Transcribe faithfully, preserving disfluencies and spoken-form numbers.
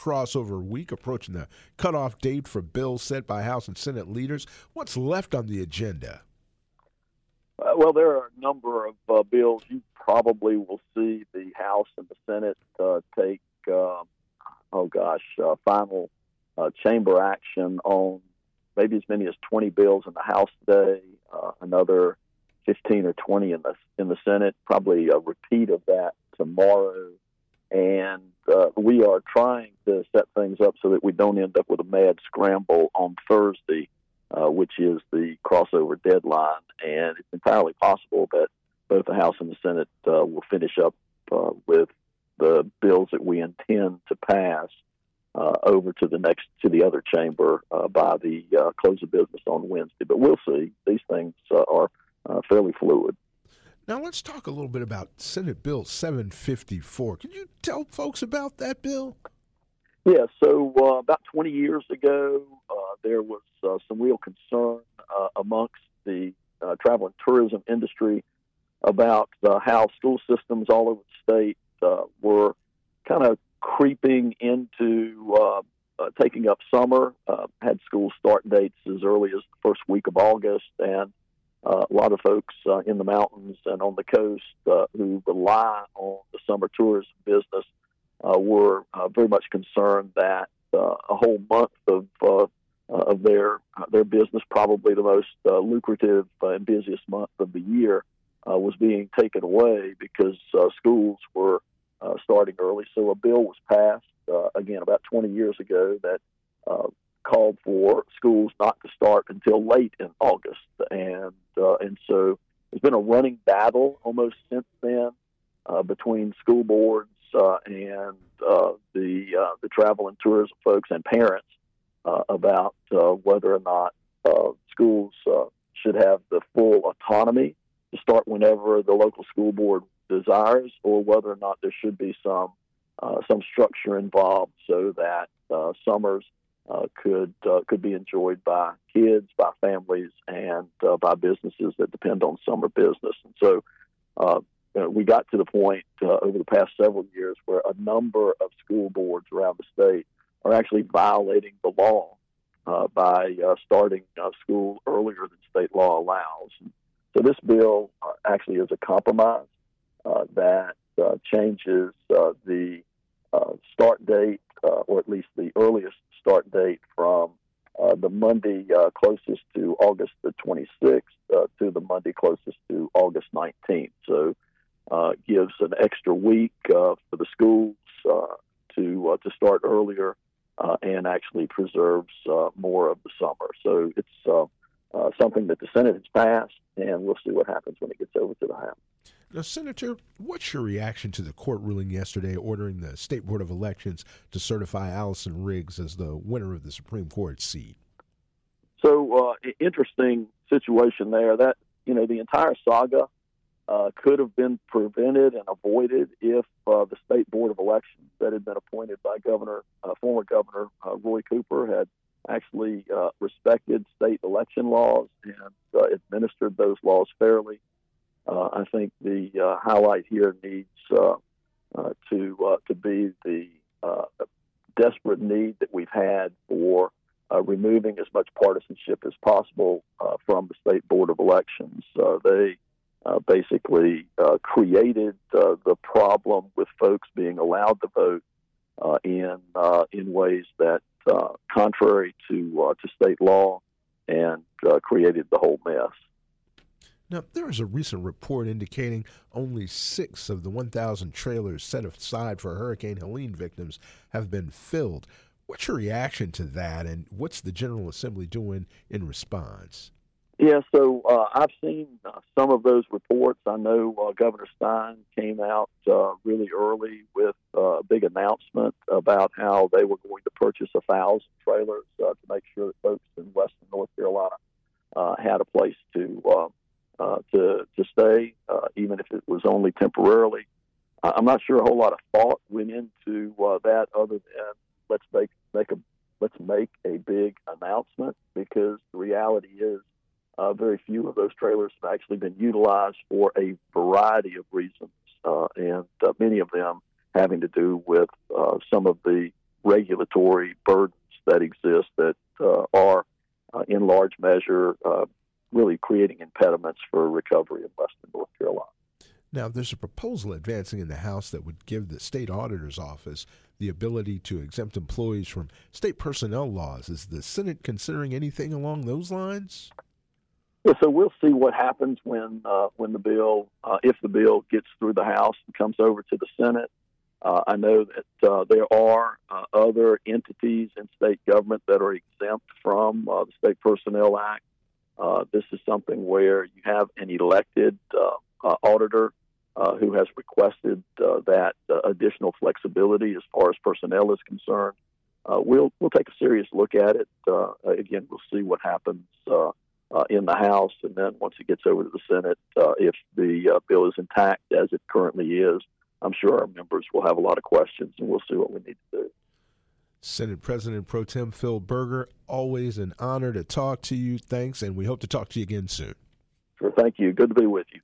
crossover week, approaching the cutoff date for bills set by House and Senate leaders. What's left on the agenda? Uh, well, there are a number of uh, bills. You probably will see the House and the Senate uh, take, uh, oh gosh, uh, final uh, chamber action on maybe as many as twenty bills in the House today, uh, another fifteen or twenty in the in the Senate, probably a repeat of that tomorrow. And uh, we are trying to set things up so that we don't end up with a mad scramble on Thursday, uh, which is the crossover deadline. And it's entirely possible that both the House and the Senate uh, will finish up uh, with the bills that we intend to pass uh, over to the next to the other chamber uh, by the uh, close of business on Wednesday. But we'll see. These things uh, are uh, fairly fluid. Now let's talk a little bit about Senate Bill seven fifty-four. Can you tell folks about that bill? Yeah, so uh, about twenty years ago, uh, there was uh, some real concern uh, amongst the uh, travel and tourism industry about uh, how school systems all over the state uh, were kind of creeping into uh, uh, taking up summer, uh, had school start dates as early as the first week of August, and uh, a lot of folks uh, in the mountains and on the coast uh, who rely on the summer tourism business uh, were uh, very much concerned that uh, a whole month of uh, of their uh, their business, probably the most uh, lucrative uh, and busiest month of the year, uh, was being taken away because uh, schools were uh, starting early. So a bill was passed, uh, again, about twenty years ago that uh, called for schools not to start until late in August. And uh, and so there's been a running battle almost since then uh, between school boards uh, and uh, the uh, the travel and tourism folks and parents uh, about uh, whether or not uh, schools uh, should have the full autonomy to start whenever the local school board desires, or whether or not there should be some uh, some structure involved so that uh, summers uh, could uh, could be enjoyed by kids, by families, and uh, by businesses that depend on summer business. And so uh, you know, we got to the point uh, over the past several years where a number of school boards around the state are actually violating the law uh, by uh, starting uh, school earlier than state law allows. And so this bill uh, actually is a compromise uh, that uh, changes uh, the uh, start date, uh, or at least the earliest start date, from uh, the Monday uh, closest to August the twenty-sixth uh, to the Monday closest to August nineteenth. So uh, gives an extra week uh, for the schools uh, to uh, to start earlier uh, and actually preserves uh, more of the summer. So it's uh, uh, something that the Senate has passed, and we'll see what happens when it gets over to the House. Now, Senator, what's your reaction to the court ruling yesterday ordering the State Board of Elections to certify Allison Riggs as the winner of the Supreme Court seat? So, uh, interesting situation there. That, you know, the entire saga uh, could have been prevented and avoided if uh, the State Board of Elections that had been appointed by Governor, uh, former Governor uh, Roy Cooper had actually uh, respected state election laws and uh, administered those laws fairly. Uh, I think the uh, highlight here needs uh, uh, to uh, to be the uh, desperate need that we've had for uh, removing as much partisanship as possible uh, from the State Board of Elections. Uh, they uh, basically uh, created uh, the problem with folks being allowed to vote uh, in uh, in ways that uh, contrary to uh, to state law, and uh, created the whole mess. Now, there is a recent report indicating only six of the one thousand trailers set aside for Hurricane Helene victims have been filled. What's your reaction to that, and what's the General Assembly doing in response? Yeah, so uh, I've seen uh, some of those reports. I know uh, Governor Stein came out uh, really early with uh, a big announcement about how they were going to purchase a thousand trailers uh, to make sure that folks in Western North Carolina uh, had a place to uh, Uh, to to stay, uh, even if it was only temporarily. I'm not sure a whole lot of thought went into uh, that, other than let's make make a let's make a big announcement, because the reality is uh, very few of those trailers have actually been utilized for a variety of reasons, uh, and uh, many of them having to do with uh, some of the regulations regulatory burdens that exist that uh, are, uh, in large measure, uh, really creating impediments for recovery in Western North Carolina. Now, there's a proposal advancing in the House that would give the state auditor's office the ability to exempt employees from state personnel laws. Is the Senate considering anything along those lines? Yeah, so we'll see what happens when uh, when the bill, uh, if the bill gets through the House and comes over to the Senate. Uh, I know that uh, there are uh, other entities in state government that are exempt from uh, the State Personnel Act. Uh, this is something where you have an elected uh, uh, auditor uh, who has requested uh, that uh, additional flexibility as far as personnel is concerned. Uh, we'll we'll take a serious look at it. Uh, again, we'll see what happens uh, uh, in the House, and then once it gets over to the Senate, uh, if the uh, bill is intact as it currently is, I'm sure our members will have a lot of questions, and we'll see what we need to do. Senate President Pro Tem Phil Berger, always an honor to talk to you. Thanks, and we hope to talk to you again soon. Sure, thank you. Good to be with you.